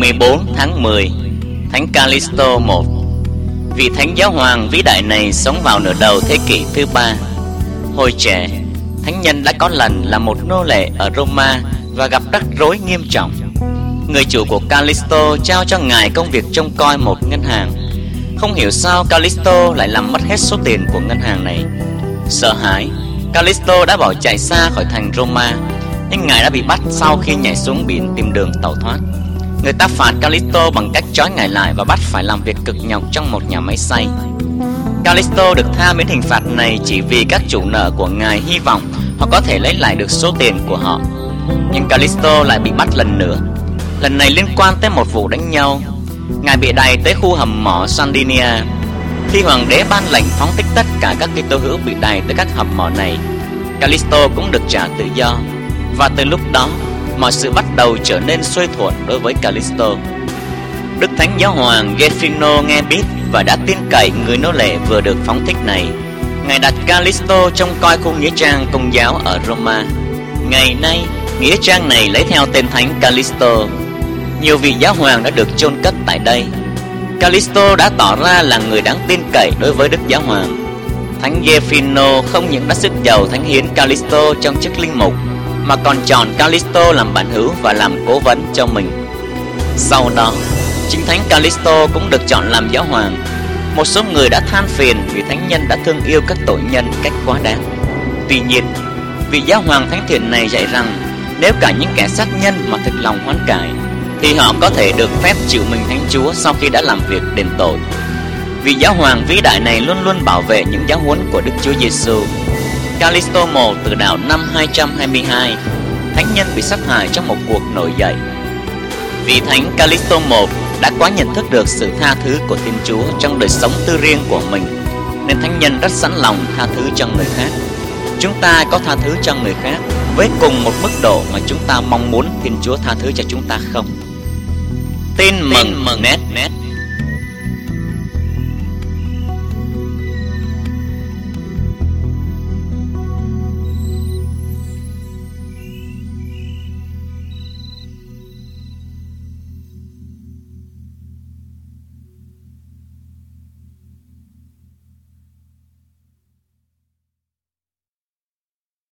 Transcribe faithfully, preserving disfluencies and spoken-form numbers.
mười bốn tháng mười, Thánh Callisto một. Vị thánh giáo hoàng vĩ đại này sống vào nửa đầu thế kỷ thứ ba. Hồi trẻ, thánh nhân đã có lần là một nô lệ ở Roma và gặp rắc rối nghiêm trọng. Người chủ của Callisto trao cho ngài công việc trông coi một ngân hàng. Không hiểu sao Callisto lại làm mất hết số tiền của ngân hàng này. Sợ hãi, Callisto đã bỏ chạy xa khỏi thành Roma, nhưng ngài đã bị bắt sau khi nhảy xuống biển tìm đường tẩu thoát. Người ta phạt Callisto bằng cách trói ngài lại và bắt phải làm việc cực nhọc trong một nhà máy xay. Callisto được tha miễn hình phạt này chỉ vì các chủ nợ của ngài hy vọng họ có thể lấy lại được số tiền của họ. Nhưng Callisto lại bị bắt lần nữa. Lần này liên quan tới một vụ đánh nhau. Ngài bị đày tới khu hầm mỏ Sardinia. Khi hoàng đế ban lệnh phóng thích tất cả các Kitô hữu bị đày tới các hầm mỏ này, Callisto cũng được trả tự do. Và từ lúc đó, mọi sự bắt đầu trở nên xuôi thuận đối với Callisto. Đức Thánh Giáo hoàng Gefino nghe biết và đã tin cậy người nô lệ vừa được phóng thích này. Ngài đặt Callisto trông coi khu nghĩa trang Công giáo ở Roma. Ngày nay, nghĩa trang này lấy theo tên thánh Callisto. Nhiều vị giáo hoàng đã được chôn cất tại đây. Callisto đã tỏ ra là người đáng tin cậy đối với Đức Giáo hoàng. Thánh Gefino không những đã sức giàu thánh hiến Callisto trong chức linh mục, mà còn chọn Callisto làm bạn hữu và làm cố vấn cho mình. Sau đó, chính thánh Callisto cũng được chọn làm giáo hoàng. Một số người đã than phiền vì thánh nhân đã thương yêu các tội nhân cách quá đáng. Tuy nhiên, vị giáo hoàng thánh thiện này dạy rằng nếu cả những kẻ sát nhân mà thực lòng hoán cải, thì họ có thể được phép chịu mình Thánh Chúa sau khi đã làm việc đền tội. Vị giáo hoàng vĩ đại này luôn luôn bảo vệ những giáo huấn của Đức Chúa Giêsu. Callisto một từ đạo năm hai trăm hai mươi hai, thánh nhân bị sát hại trong một cuộc nổi dậy. Vị thánh Callisto một đã quá nhận thức được sự tha thứ của Thiên Chúa trong đời sống tư riêng của mình, nên thánh nhân rất sẵn lòng tha thứ cho người khác. Chúng ta có tha thứ cho người khác với cùng một mức độ mà chúng ta mong muốn Thiên Chúa tha thứ cho chúng ta không? Tin mừng net net